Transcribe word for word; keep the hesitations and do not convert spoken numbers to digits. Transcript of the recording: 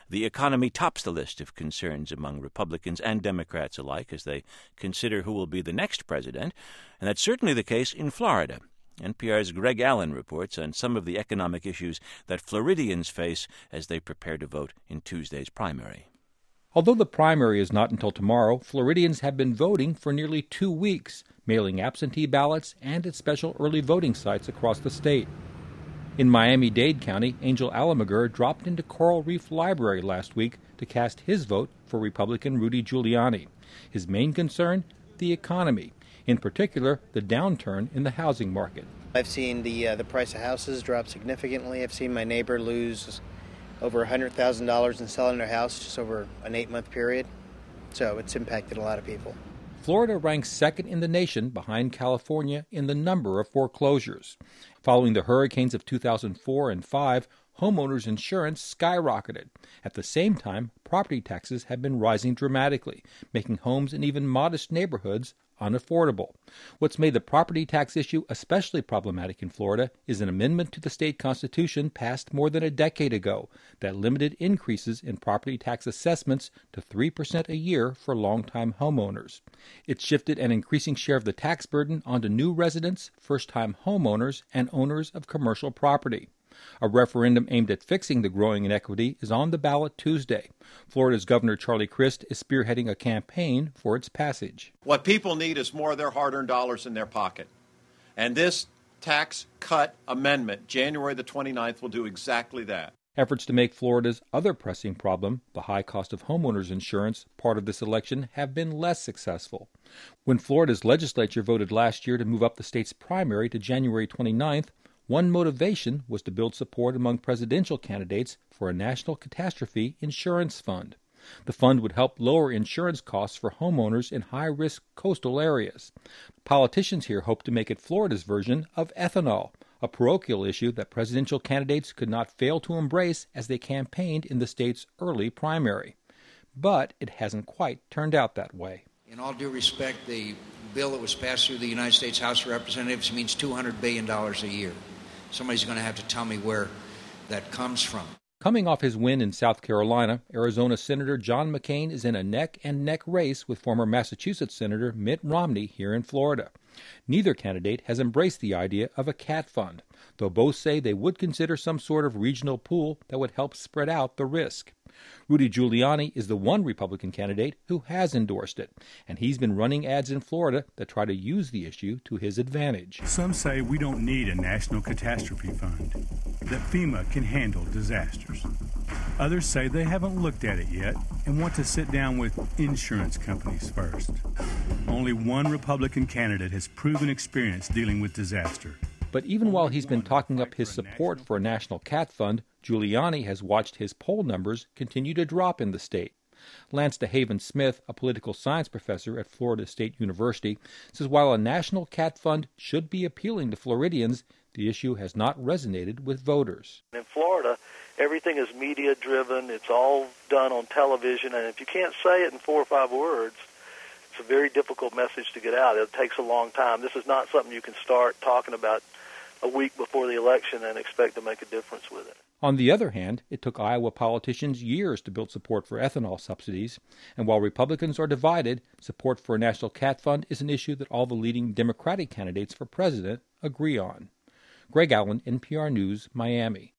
The economy tops the list of concerns among Republicans and Democrats alike as they consider who will be the next president, and that's certainly the case in Florida. N P R's Greg Allen reports on some of the economic issues that Floridians face as they prepare to vote in Tuesday's primary. Although the primary is not until tomorrow, Floridians have been voting for nearly two weeks, mailing absentee ballots and at special early voting sites across the state. In Miami-Dade County, Angel Alamaguer dropped into Coral Reef Library last week to cast his vote for Republican Rudy Giuliani. His main concern? The economy, in particular the downturn in the housing market. I've seen the uh, the price of houses drop significantly. I've seen my neighbor lose over one hundred thousand dollars in selling their house just over an eight-month period. So it's impacted a lot of people. Florida ranks second in the nation behind California in the number of foreclosures. Following the hurricanes of two thousand four and five, homeowners insurance skyrocketed. At the same time, property taxes have been rising dramatically, making homes in even modest neighborhoods unaffordable. What's made the property tax issue especially problematic in Florida is an amendment to the state constitution passed more than a decade ago that limited increases in property tax assessments to three percent a year for longtime homeowners. It shifted an increasing share of the tax burden onto new residents, first-time homeowners, and owners of commercial property. A referendum aimed at fixing the growing inequity is on the ballot Tuesday. Florida's Governor Charlie Crist is spearheading a campaign for its passage. What people need is more of their hard-earned dollars in their pocket. And this tax cut amendment, January the twenty-ninth, will do exactly that. Efforts to make Florida's other pressing problem, the high cost of homeowners insurance, part of this election have been less successful. When Florida's legislature voted last year to move up the state's primary to January twenty-ninth, one motivation was to build support among presidential candidates for a national catastrophe insurance fund. The fund would help lower insurance costs for homeowners in high-risk coastal areas. Politicians here hope to make it Florida's version of ethanol, a parochial issue that presidential candidates could not fail to embrace as they campaigned in the state's early primary. But it hasn't quite turned out that way. In all due respect, the bill that was passed through the United States House of Representatives means two hundred billion dollars a year. Somebody's going to have to tell me where that comes from. Coming off his win in South Carolina, Arizona Senator John McCain is in a neck-and-neck race with former Massachusetts Senator Mitt Romney here in Florida. Neither candidate has embraced the idea of a cat fund, though both say they would consider some sort of regional pool that would help spread out the risk. Rudy Giuliani is the one Republican candidate who has endorsed it, and he's been running ads in Florida that try to use the issue to his advantage. Some say we don't need a national catastrophe fund, that FEMA can handle disasters. Others say they haven't looked at it yet and want to sit down with insurance companies first. Only one Republican candidate has proven experience dealing with disaster. But even while he's been talking up his support for a national cat fund, Giuliani has watched his poll numbers continue to drop in the state. Lance DeHaven Smith, a political science professor at Florida State University, says while a national cat fund should be appealing to Floridians, the issue has not resonated with voters. In Florida, everything is media-driven. It's all done on television, and if you can't say it in four or five words, it's a very difficult message to get out. It takes a long time. This is not something you can start talking about a week before the election and expect to make a difference with it. On the other hand, it took Iowa politicians years to build support for ethanol subsidies, and while Republicans are divided, support for a national cat fund is an issue that all the leading Democratic candidates for president agree on. Greg Allen, N P R News, Miami.